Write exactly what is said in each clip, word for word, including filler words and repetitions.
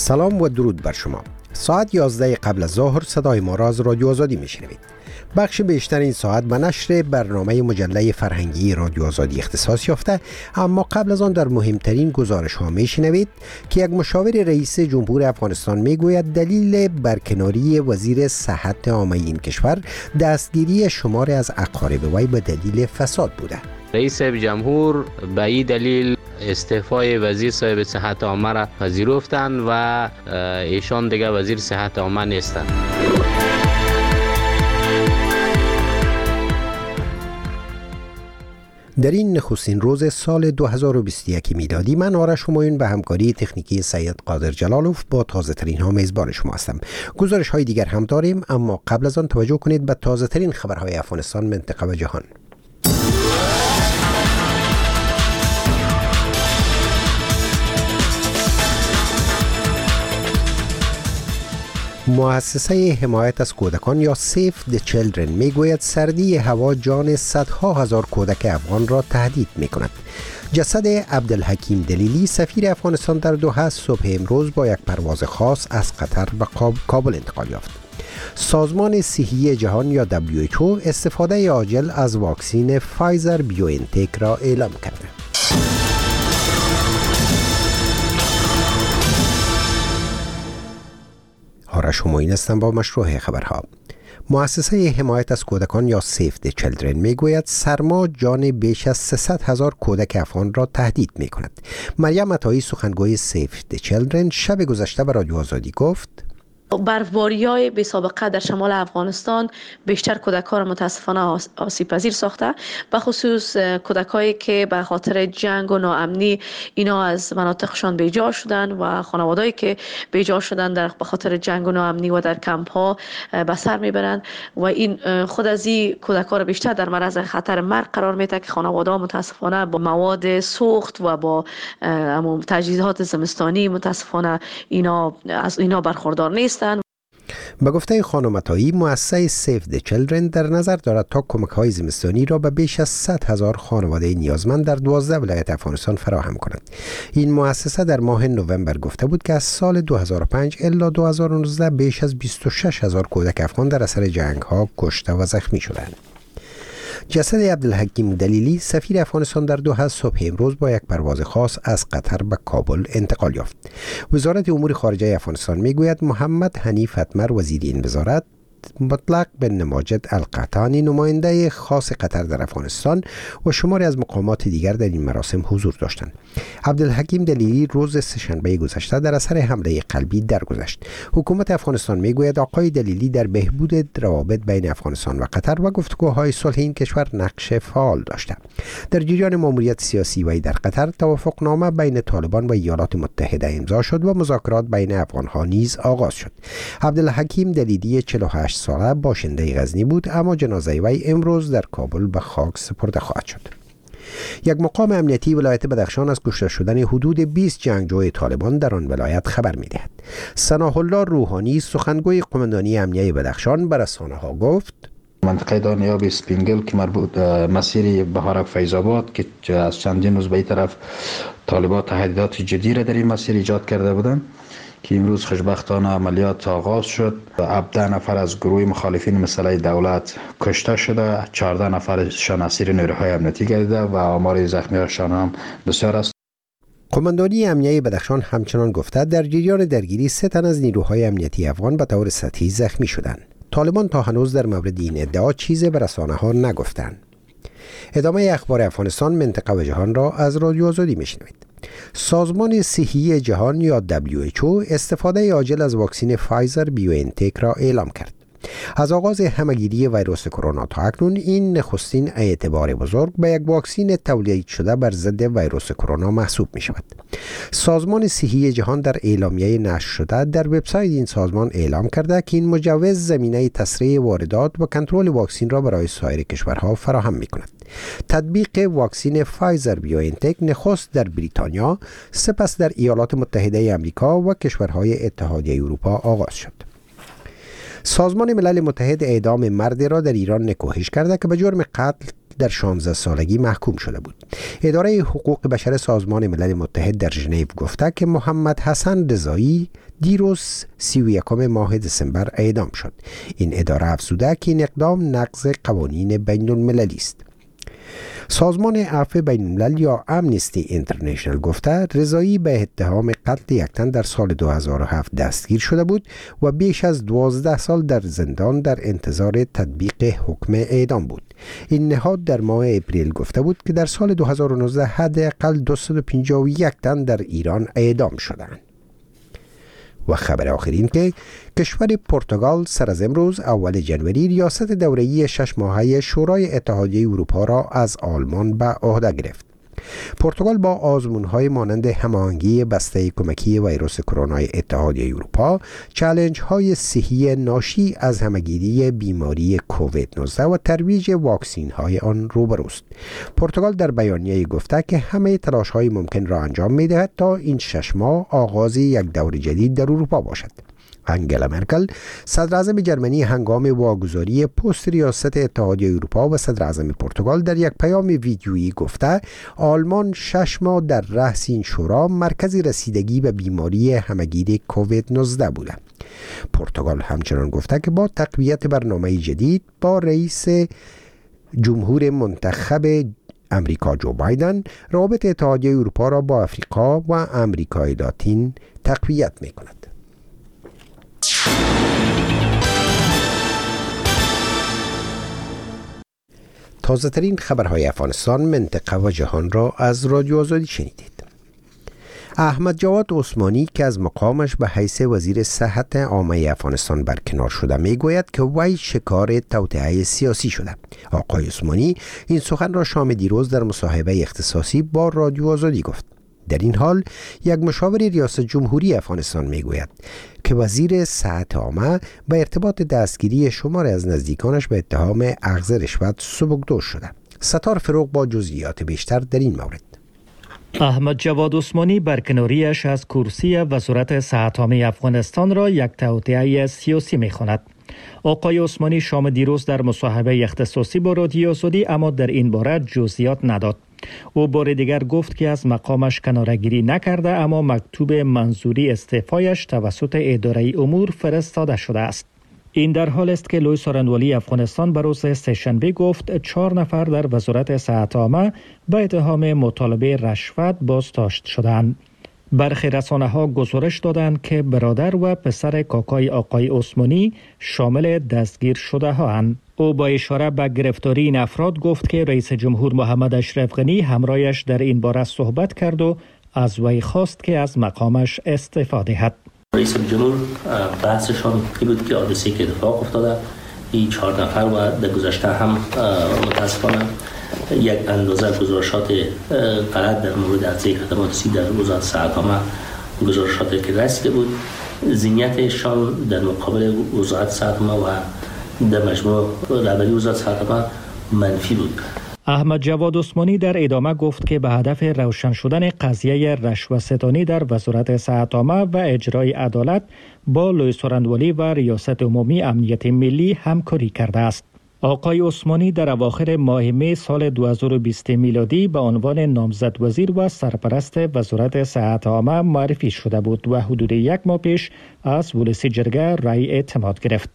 سلام و درود بر شما. ساعت یازده قبل از ظهر صدای ما را از رادیو آزادی میشنوید. بخش بیشتر این ساعت به نشر برنامه مجله فرهنگی رادیو آزادی اختصاص یافته، اما قبل از آن در مهمترین گزارش ها میشنوید که یک مشاور رئیس جمهور افغانستان میگوید دلیل برکناری وزیر صحت عامه این کشور دستگیری شمار از اقارب وی به دلیل فساد بوده. رئیس جمهور به این دلیل استعفای وزیر صاحب صحت عامه را پذیرفتند و ایشان دیگه وزیر صحت عامه نیستند. در این نخستین روز سال دو هزار و بیست و یک میلادی من آرش همایون به همکاری تکنیکی سید قادر جلالوف با تازه ترین ها میزبان شما هستم. گزارش های دیگر هم داریم، اما قبل از آن توجه کنید به تازه ترین خبرهای افغانستان، منطقه و جهان. مؤسسه حمایت از کودکان یا سیف د چیلدرن میگوید سردی هوا جان صدها هزار کودک افغان را تهدید میکند. جسد عبدالحکیم دلیلی سفیر افغانستان در دوحه صبح امروز با یک پرواز خاص از قطر به کابل انتقال یافت. سازمان صحی جهان یا دبلیو اچ او استفاده عاجل از واکسین فایزر بیوانتک را اعلام کرده. آرش همایون هستم با مشروع خبرها. مؤسسه حمایت از کودکان یا سیف د چیلدرن میگوید سرما جان بیش از سیصد هزار کودک افغان را تهدید می کند. مریم عطایی سخنگوی سیف د چیلدرن شب گذشته به رادیو آزادی گفت برفباری‌های بی سابقه در شمال افغانستان بیشتر کودکان را متاسفانه آسیب پذیر ساخته، به خصوص کودکایی که به خاطر جنگ و ناامنی اینا از مناطقشان بیجا شدن و خانوادهایی که بیجا شدن در به خاطر جنگ و ناامنی و در کمپ ها به سر میبرند و این خود از این کودکان را بیشتر در معرض خطر مرگ قرار میده که خانواده‌ها متاسفانه با مواد سوخت و با تجهیزات زمستانی متاسفانه اینا از اینا برخوردار نیست. به گفته خانم عطایی، مؤسسه سیف د چیلدرن در نظر دارد تا کمک‌های زمستانی را به بیش از صد هزار خانواده نیازمند در دوازده ولایت افغانستان فراهم کند. این مؤسسه در ماه نوامبر گفته بود که از سال دو هزار و پنج الی دو هزار و نوزده بیش از بیست و شش هزار کودک افغان در اثر جنگ‌ها کشته و زخمی شدند. جسد عبدالحکیم دلیلی سفیر افغانستان در دوحه صبح امروز با یک پرواز خاص از قطر به کابل انتقال یافت. وزارت امور خارجه افغانستان میگوید محمد حنیف اتمر وزیر این وزارت، مطلق بن ماجد القحطانی نماینده خاص قطر در افغانستان و شماری از مقامات دیگر در این مراسم حضور داشتند. عبدالحکیم دلیلی روز سه‌شنبه گذشته در اثر حمله قلبی درگذشت. حکومت افغانستان میگوید آقای دلیلی در بهبود روابط بین افغانستان و قطر و گفتگوهای صلح این کشور نقش فعال داشته. در جریان ماموریت سیاسی وی در قطر توافقنامه بین طالبان و ایالات متحده امضا شد و مذاکرات بین افغانها نیز آغاز شد. عبدالحکیم دلیلی چهل و هشت ساله باشنده غزنی بود، اما جنازه وی امروز در کابل به خاک سپرده خواهد شد. یک مقام امنیتی ولایت بدخشان از کشته شدن حدود بیست جنگجوی طالبان در آن ولایت خبر می‌دهد. ثناء الله روحانی سخنگوی قماندانی امنیه بدخشان به رسانه‌ها گفت منطقه دانیاب سپینگل که مربوط مسیر بهارک فیض‌آباد که از چندین روز به این طرف طالبان تهدیدات جدی را در این مسیر ایجاد کرده بودند که امروز خوشبختانه عملیات آغاز شد. هفده نفر از گروه مخالفین مسئله دولت کشته شده، چهارده نفرشان اسیر نیروهای امنیتی گردیده و آمار زخمی‌هاشان هم بسیار است. قماندانی امنیه بدخشان همچنان گفته در جریان درگیری سه تن از نیروهای امنیتی افغان به طور سطحی زخمی شدند. طالبان تا هنوز در مورد این ادعا چیزی به رسانه‌ها نگفتند. ادامه اخبار افغانستان، منطقه و جهان را از رادیو آزادی میشنوید. سازمان صحی جهان یا دبلیو اچ او استفاده عاجل از واکسین فایزر بیوانتک را اعلام کرد. از آغاز همهگیری ویروس کرونا تا اکنون این نخستین اعتبار بزرگ به یک واکسین تولید شده بر ضد ویروس کرونا محسوب می شود. سازمان صحی جهان در اعلامیه نشر شده در وبسایت این سازمان اعلام کرده که این مجوز زمینه تسریع واردات و کنترل واکسین را برای سایر کشورها فراهم می کند. تطبیق واکسین فایزر بیوانتک نخست در بریتانیا، سپس در ایالات متحده آمریکا و کشورهای اتحادیه اروپا آغاز شد. سازمان ملل متحد اعدام مردی را در ایران نکوهش کرده که به جرم قتل در شانزده سالگی محکوم شده بود. اداره حقوق بشر سازمان ملل متحد در ژنو گفته که محمد حسن رضایی دیروز سی و یکم ماه دسامبر اعدام شد. این اداره افزوده که این اقدام نقض قوانین بین المللی است. سازمان عفو بین الملل یا امنیستی اینترنشنال گفته رضایی به اتهام قتل یک تن در سال دو هزار و هفت دستگیر شده بود و بیش از دوازده سال در زندان در انتظار تطبیق حکم اعدام بود. این نهاد در ماه اپریل گفته بود که در سال دو هزار و نوزده حداقل دویست و پنجاه و یک تن در ایران اعدام شدند. و خبر آخرین که کشور پرتغال سر از امروز اول جنوری ریاست دوره‌ای شش ماهه شورای اتحادیه اروپا را از آلمان به عهده گرفت. پرتغال با آزمون‌های مانند هماهنگی بسته کمکی ویروس کرونا اتحادیه اروپا، چالش‌های صحی ناشی از همه‌گیری بیماری کووید نوزده و ترویج واکسین‌های آن روبروست. پرتغال در بیانیه گفته که همه تلاش‌های ممکن را انجام می‌دهد تا این شش ماه آغاز یک دور جدید در اروپا باشد. انگلا مرکل صدر اعظم جرمنی هنگام واگذاری پست ریاست اتحادیه اروپا و صدر اعظم پرتغال در یک پیام ویدیویی گفته آلمان شش ماه در رأس این شورا مرکز رسیدگی به بیماری همه‌گیر کووید نوزده بوده. پرتغال همچنان گفته که با تقویت برنامه جدید با رئیس جمهور منتخب امریکا جو بایدن روابط اتحادیه اروپا را با آفریقا و امریکای لاتین تقویت می‌کند. تازه ترین خبرهای افغانستان، منطقه و جهان را از رادیو آزادی شنیدید. احمد جواد عثمانی که از مقامش به حیث وزیر صحت عامه افغانستان برکنار شده میگوید که وی شکار توطئه سیاسی شده. آقای عثمانی این سخن را شام دیروز در مصاحبه اختصاصی با رادیو آزادی گفت. در این حال یک مشاور ریاست جمهوری افغانستان میگوید که وزیر صحت عامه به ارتباط دستگیری شمار از نزدیکانش به اتهام اخذ رشوت سبکدوش شده. ستار فروغ با جزئیات بیشتر در این مورد. احمد جواد عثمانی برکناریش از کرسی وزارت صحت عامه افغانستان را یک توطئه سیاسی می‌خواند. آقای عثمانی شام دیروز در مصاحبه اختصاصی با رادیو آزادی اما در این باره جزئیات نداد. او بار دیگر گفت که از مقامش کناره‌گیری نکرده اما مکتوب منظوری استعفایش توسط اداره امور فرستاده شده است. این در حال است که لوی سارنوالی افغانستان به روز سه‌شنبه گفت چهار نفر در وزارت صحت عامه به اتهام مطالبه رشوت بازداشت شدند. برخی رسانه‌ها گزارش دادند که برادر و پسر کاکای آقای عثمانی شامل دستگیر شده هاند. او با اشاره به گرفتاری این افراد گفت که رئیس جمهور محمد اشرف غنی همراهش در این باره صحبت کرد و از وی خواست که از مقامش استعفا دهد. رئیس جمهور بحثشان این بود که حادثه‌ای که اتفاق افتاده این چهار نفر و در گذشته هم متاسفانه یک اندازه گزارشات غلط در مورد عرضه خدمات سی در وزارت صحت عامه گزارشاتی که رسیده بود، ذهنیتشان در مقابل وزارت صحت عامه و در مجموع رهبری وزارت صحت عامه منفی بود. احمد جواد عثمانی در ادامه گفت که به هدف روشن شدن قضیه رشوه‌ستانی در وزارت صحت عامه و اجرای عدالت با لوی سارنوالی و ریاست عمومی امنیت ملی همکاری کرده است. آقای عثمانی در اواخر ماه می سال دو هزار و بیست میلادی به عنوان نامزد وزیر و سرپرست وزارت صحت عامه معرفی شده بود و حدود یک ماه پیش از ولسی جرگه رای اعتماد گرفت.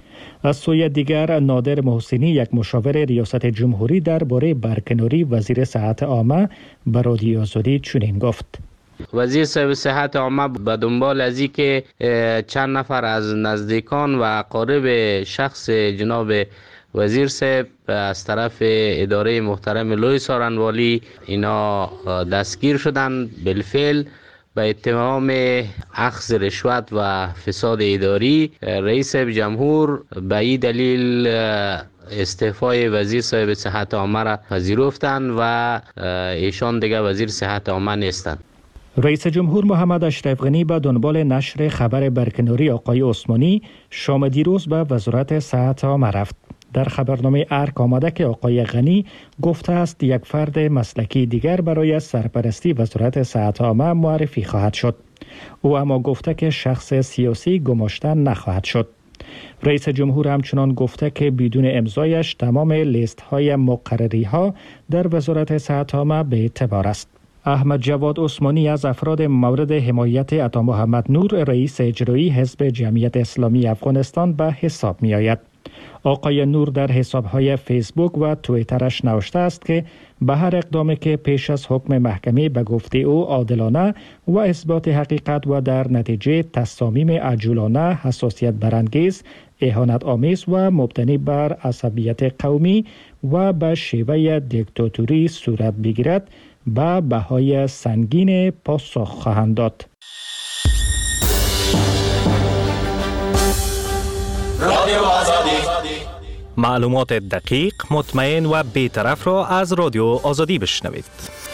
از سوی دیگر نادر محسنی یک مشاور ریاست جمهوری درباره برکناری وزیر صحت عامه به رادیو آزادی چنین گفت: وزیر صاحب صحت عامه به دنبال از این که چند نفر از نزدیکان و اقارب شخص جناب وزیر صاحب از طرف اداره محترم لوی سارنوالی اینا دستگیر شدن بالفعل به اتهام اخذ رشوت و فساد اداری. رئیس جمهور به این دلیل استعفای وزیر صاحب صحت عامه را پذیرفتند و ایشان دیگه وزیر صحت عامه نیستند. رئیس جمهور محمد اشرف غنی به دنبال نشر خبر برکناری آقای عثمانی شام دیروز به وزارت صحت عامه رفت. در خبرنامه ارک آمده که آقای غنی گفته است یک فرد مسلکی دیگر برای سرپرستی وزارت صحت عامه معرفی خواهد شد. او اما گفته که شخص سیاسی گماشته نخواهد شد. رئیس جمهور همچنان گفته که بدون امضایش تمام لیست های مقرری ها در وزارت صحت عامه به اعتبار است. احمد جواد عثمانی از افراد مورد حمایت عطا محمد نور رئیس اجرایی حزب جمعیت اسلامی افغانستان به حساب می آید. آقای نور در حساب‌های فیسبوک و توییترش نوشته است که به هر اقدامی که پیش از حکم محکمه به گفته او عادلانه و اثبات حقیقت و در نتیجه تصامیم عجولانه، حساسیت برانگیز، اهانت آمیز و مبتنی بر عصبیت قومی و به شیوه دیکتاتوری صورت بگیرد، به بهای سنگین پاسخ خواهند داد. رادیو آزادی، معلومات دقیق، مطمئن و بی‌طرف را از رادیو آزادی بشنوید.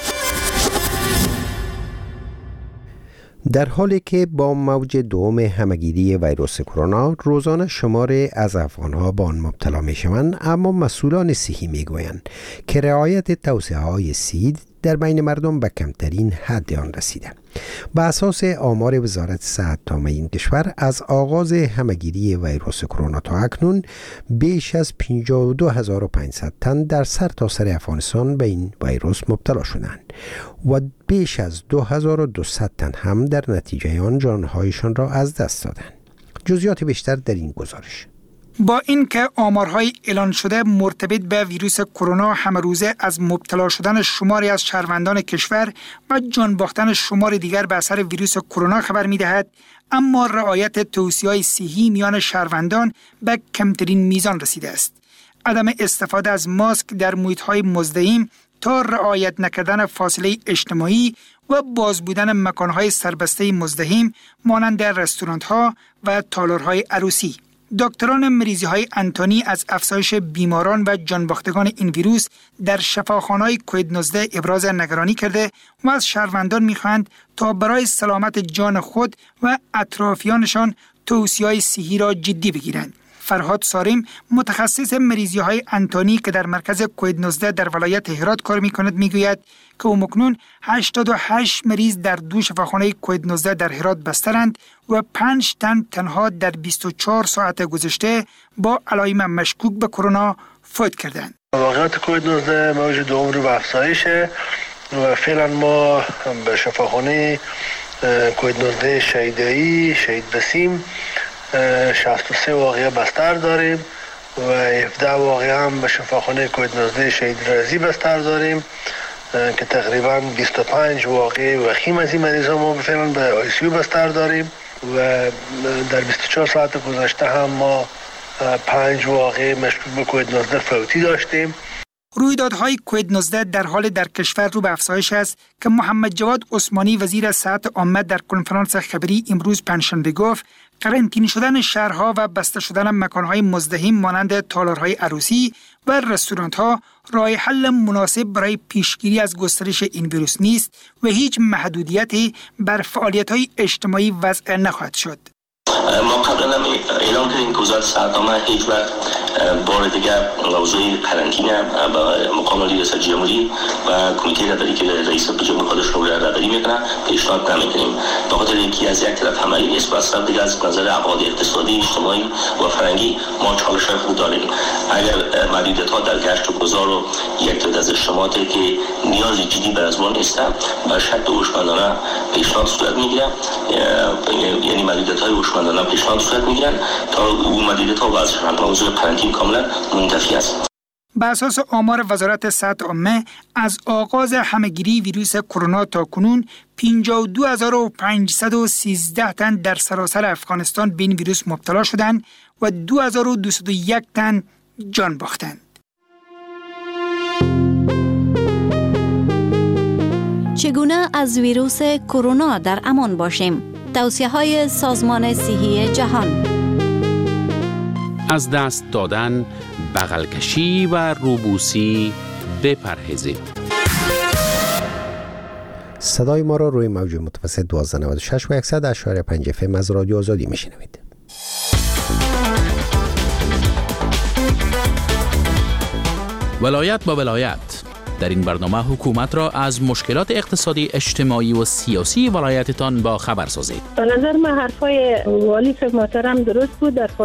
در حالی که با موج دوم همه‌گیری ویروس کرونا روزانه شمار از افغان‌ها به آن مبتلا می‌شوند، اما مسئولان صحی می‌گویند که رعایت توصیه‌های صحی در بین مردم به کمترین حد آن رسیده. به اساس آمار وزارت صحت عامه این کشور، از آغاز همه‌گیری ویروس کرونا تا اکنون بیش از پنجاه و دو هزار و پانصد تن در سرتاسر افغانستان به این ویروس مبتلا شدند و بیش از دو هزار و دویست تن هم در نتیجه آن جانهایشان را از دست دادند. جزئیات بیشتر در این گزارش. با اینکه آمارهای اعلان شده مرتبط به ویروس کرونا همه روزه از مبتلا شدن شماری از شهروندان کشور و جان باختن شمار دیگر به اثر ویروس کرونا خبر می‌دهد، اما رعایت توصیه‌های صحی میان شهروندان به کمترین میزان رسیده است. عدم استفاده از ماسک در محیط‌های مزدحم تا رعایت نکردن فاصله اجتماعی و باز بودن مکان‌های سربسته مزدحم مانند رستوران‌ها و تالارهای عروسی. دکتران مریضی‌های انتونی از افزایش بیماران و جانباختگان این ویروس در شفاخانه‌های کووید نوزده ابراز نگرانی کرده و از شهروندان می‌خواهند تا برای سلامت جان خود و اطرافیانشان توصیه‌های صحی را جدی بگیرند. فرهاد سارم، متخصص مریضی‌های انتونی که در مرکز کووید نوزده در ولایت هرات کار می‌کند، می‌گوید که اکنون هشتاد و هشت مریض در دو شفاخانه کووید نوزده در هرات بسترند و پنج تن تنها در بیست و چهار ساعت گذشته با علائم مشکوک به کرونا فوت کردند. واقعیت کووید نوزده موج دوم رو به افزایشه و فعلا ما به شفاخانه کووید نوزده شهیدایی شهید بسیم شصت و سه واقعه بستر داریم و هفده واقعه هم به شفاخانه کووید نوزده شهید رزی بستر داریم که تقریبا بیست و پنج واقعه وخیم از این مریض ها ما فعلا به آی سی یو بستر داریم و در بیست و چهار ساعت گذشته هم ما پنج واقعه مشکوک به کووید نوزده فوتی داشتیم. رویدادهای کووید نوزده در حال در کشور رو به افزایش است که محمد جواد عثمانی وزیر صحت عامه در کنفرانس خبری امروز پنجشنبه گفت قرنطینه شدن شهرها و بسته شدن مکانهای مزدحم مانند تالارهای عروسی و رستوران‌ها راه حل مناسب برای پیشگیری از گسترش این ویروس نیست و هیچ محدودیتی بر فعالیت‌های اجتماعی وضع نخواهد شد. ما قبلا اعلام کردیم که وزارت صحت عامه هیچ وقت بار دیگر موضوع قرنطینه با مقام ریاست جمهوری و کمیته رهبری که رئیس جمهور خودش رو رهبری میکنه پیشنهاد نمیکنیم، به خاطر اینکه از یک طرف همه نیست و از طرف دیگر از نظر ابعاد اقتصادی، اجتماعی و فرهنگی ما چالش‌های خود داریم. اگر محدودیت‌ها در گشت و گذار و یک تعداد از اجتماعاتی که نیازی جدی بر از ما نیست به شکل هوشمندانه پیشنهاد صورت میگیره، یعنی محدودیت‌های هوشمندانه پیشنهاد صورت میگیرن تا اون محدودیت‌ها و از موضوع قرنطینه کاملا منتفی است. بر اساس آمار وزارت صحت عامه از آغاز همه‌گیری ویروس کرونا تا کنون پنجاه و دو هزار و پانصد و سیزده تن در سراسر افغانستان به این ویروس مبتلا شدند و دو هزار و دویست و یک تن جان باختند. چگونه از ویروس کرونا در امان باشیم؟ توصیه‌های سازمان صحی جهان: از دست دادن، بغل کشی و روبوسی بپرهیزید. صدای ما را روی موج متوسط دویست و نود و شش و صد و یک و پنج اف ام از رادیو آزادی میشنوید. ولایت با ولایت. در این برنامه حکومت را از مشکلات اقتصادی، اجتماعی و سیاسی ولایتتان با خبر سازید. به نظر من حرفای والی محترم درست بود. در